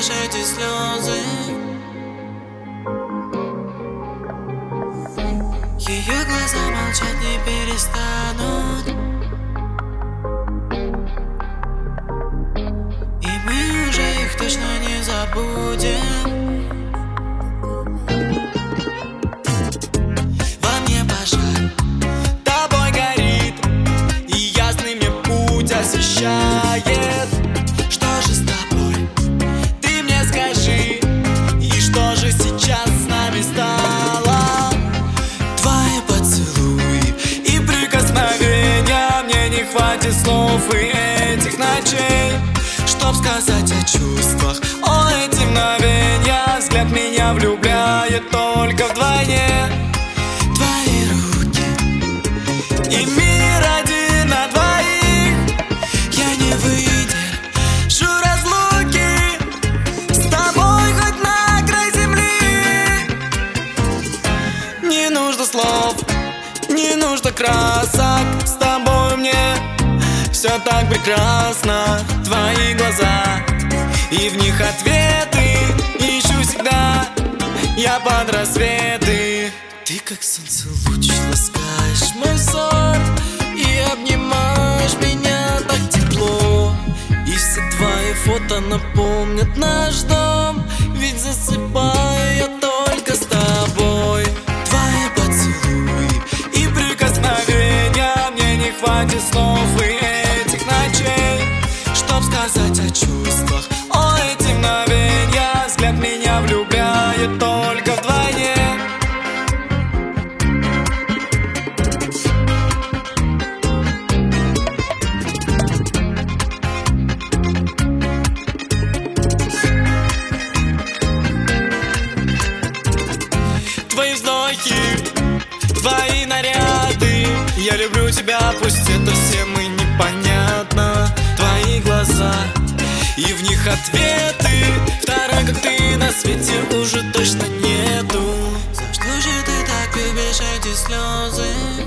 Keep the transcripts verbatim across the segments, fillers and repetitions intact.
любишь эти слезы. Ее глаза молчать не перестанут, и мы уже их точно не забудем. Во мне пожар тобой горит, и ясный мне путь освещает. Что же с тобой, ты мне скажи, и что же сейчас с нами стало? Твои поцелуи и прикосновения, мне не хватит слов и этих ночей, чтоб сказать о чувствах, о эти мгновения. Взгляд меня влюбляет только вдвойне. Твои руки и мир один на двоих. Я не выдержу разлуки с тобой хоть на край земли. Не нужно слов, не нужно красок, с тобой мне все так прекрасно. Твои глаза, и в них ответы ищу всегда я под рассветы. Ты как солнце луч, ласкаешь мой взор и обнимаешь меня так тепло. И все твои фото напомнят наш дом, ведь засыпаю я только с тобой. Твои поцелуи и прикосновения, мне не хватит слов и этих ночей, чтоб сказать о чувствах, о эти мгновения. Взгляд меня влюбляет только вдвойне. Твои вздохи, твои наряды, я люблю тебя, пусть это всем и непонятно. Твои глаза, и в них ответы, второй, как ты, на свете уже точно нету. За что же ты так любишь эти слезы?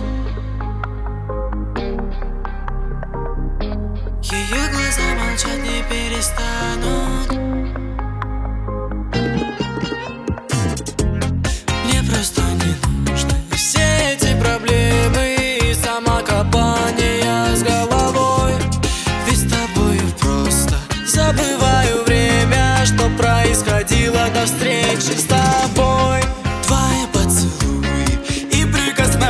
Ее глаза молчать не перестанут. Мне просто не нужны все эти проблемы и самокопание с головой. Ведь с тобою просто забываю время, что происходило до встречи с тобой. Твои поцелуи и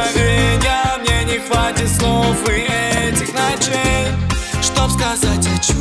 прикосновения, мне не хватит слов и этих ночей, чтоб сказать о чувствах,